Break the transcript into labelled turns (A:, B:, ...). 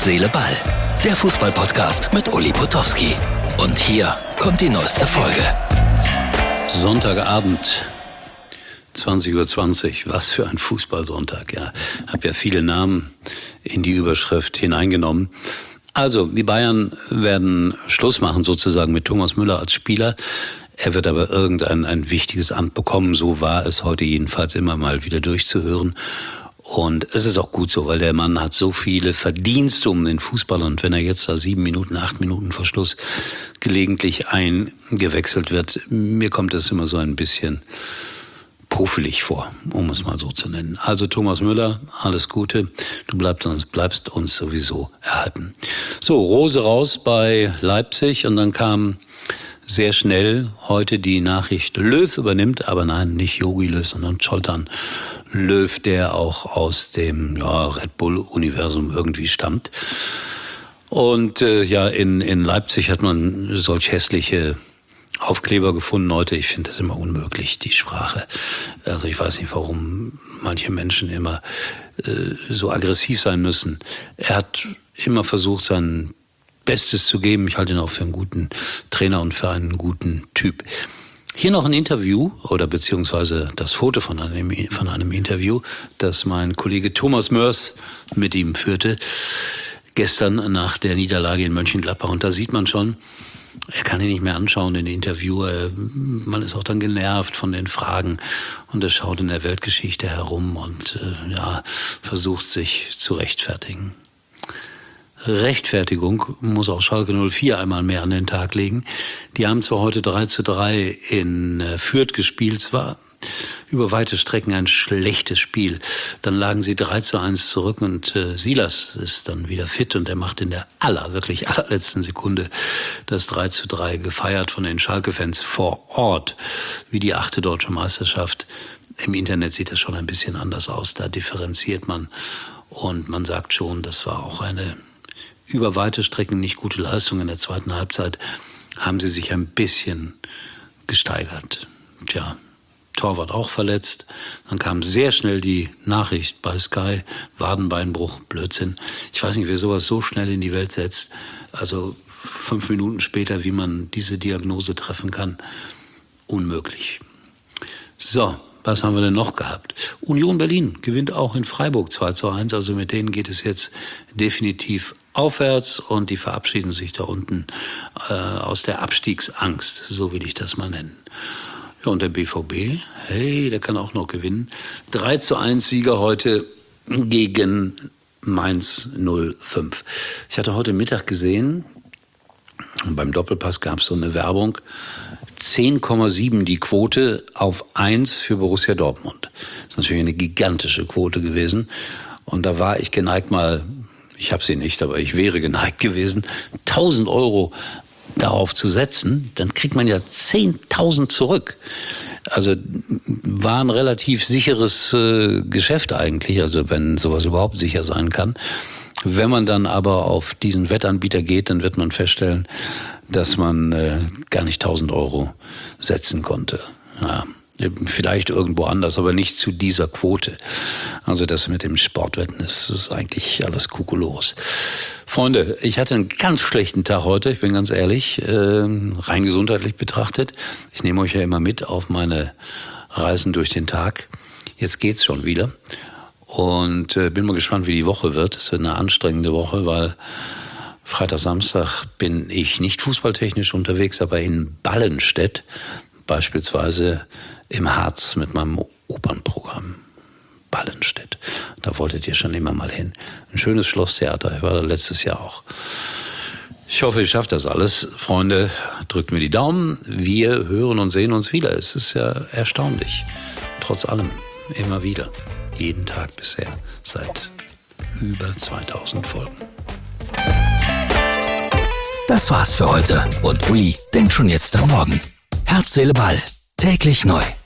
A: Seele, Ball. Der Fußball-Podcast mit Uli Potowski. Und hier kommt die neueste Folge.
B: Sonntagabend, 20:20 Uhr. Was für ein Fußballsonntag. Ja, habe ja viele Namen in die Überschrift hineingenommen. Also, die Bayern werden Schluss machen sozusagen mit Thomas Müller als Spieler. Er wird aber ein wichtiges Amt bekommen. So war es heute jedenfalls immer mal wieder durchzuhören. Und es ist auch gut so, weil der Mann hat so viele Verdienste um den Fußball. Und wenn er jetzt da 7 Minuten, 8 Minuten vor Schluss gelegentlich eingewechselt wird, mir kommt das immer so ein bisschen puffelig vor, um es mal so zu nennen. Also Thomas Müller, alles Gute. Du bleibst uns sowieso erhalten. So, Rose raus bei Leipzig und dann kam sehr schnell heute die Nachricht, Löw übernimmt, aber nein, nicht Jogi Löw, sondern Zoltan Löw, der auch aus dem Red Bull-Universum irgendwie stammt. Und in Leipzig hat man solch hässliche Aufkleber gefunden heute. Ich finde das immer unmöglich, die Sprache. Also ich weiß nicht, warum manche Menschen immer so aggressiv sein müssen. Er hat immer versucht, sein Bestes zu geben. Ich halte ihn auch für einen guten Trainer und für einen guten Typ. Hier noch ein Interview oder beziehungsweise das Foto von einem Interview, das mein Kollege Thomas Mörs mit ihm führte, gestern nach der Niederlage in Mönchengladbach. Und da sieht man schon, er kann ihn nicht mehr anschauen in den Interview. Man ist auch dann genervt von den Fragen und er schaut in der Weltgeschichte herum und versucht sich zu rechtfertigen. Rechtfertigung muss auch Schalke 04 einmal mehr an den Tag legen. Die haben zwar heute 3:3 in Fürth gespielt, es war über weite Strecken ein schlechtes Spiel. Dann lagen sie 3:1 zurück und Silas ist dann wieder fit und er macht in der allerletzten Sekunde das 3:3 gefeiert von den Schalke-Fans vor Ort, wie die 8. deutsche Meisterschaft. Im Internet sieht das schon ein bisschen anders aus, da differenziert man und man sagt schon, das war auch eine über weite Strecken nicht gute Leistung. In der zweiten Halbzeit haben sie sich ein bisschen gesteigert. Torwart auch verletzt. Dann kam sehr schnell die Nachricht bei Sky, Wadenbeinbruch, Blödsinn. Ich weiß nicht, wer sowas so schnell in die Welt setzt. Also 5 Minuten später, wie man diese Diagnose treffen kann, unmöglich. So, was haben wir denn noch gehabt? Union Berlin gewinnt auch in Freiburg 2:1. Also mit denen geht es jetzt definitiv aufwärts und die verabschieden sich da unten aus der Abstiegsangst, so will ich das mal nennen. Ja, und der BVB, hey, der kann auch noch gewinnen. 3:1 Sieger heute gegen Mainz 05. Ich hatte heute Mittag gesehen, beim Doppelpass gab es so eine Werbung, 10,7 die Quote auf 1 für Borussia Dortmund. Das ist natürlich eine gigantische Quote gewesen. Und da war ich geneigt ich habe sie nicht, aber ich wäre geneigt gewesen, 1.000 Euro darauf zu setzen, dann kriegt man ja 10.000 zurück. Also war ein relativ sicheres Geschäft eigentlich, also wenn sowas überhaupt sicher sein kann. Wenn man dann aber auf diesen Wettanbieter geht, dann wird man feststellen, dass man gar nicht 1.000 Euro setzen konnte. Ja, vielleicht irgendwo anders, aber nicht zu dieser Quote. Also das mit dem Sportwetten ist eigentlich alles Kokolores. Freunde, ich hatte einen ganz schlechten Tag heute, ich bin ganz ehrlich, rein gesundheitlich betrachtet. Ich nehme euch ja immer mit auf meine Reisen durch den Tag. Jetzt geht's schon wieder. Und bin mal gespannt, wie die Woche wird. Es wird eine anstrengende Woche, weil Freitag, Samstag bin ich nicht fußballtechnisch unterwegs, aber in Ballenstedt, beispielsweise im Harz mit meinem Opernprogramm. Ballenstedt. Da wolltet ihr schon immer mal hin. Ein schönes Schlosstheater. Ich war da letztes Jahr auch. Ich hoffe, ihr schafft das alles. Freunde, drückt mir die Daumen. Wir hören und sehen uns wieder. Es ist ja erstaunlich. Trotz allem. Immer wieder. Jeden Tag bisher. Seit über 2000 Folgen.
A: Das war's für heute. Und Uli denkt schon jetzt am Morgen. Herz, Seele, Ball. Täglich neu.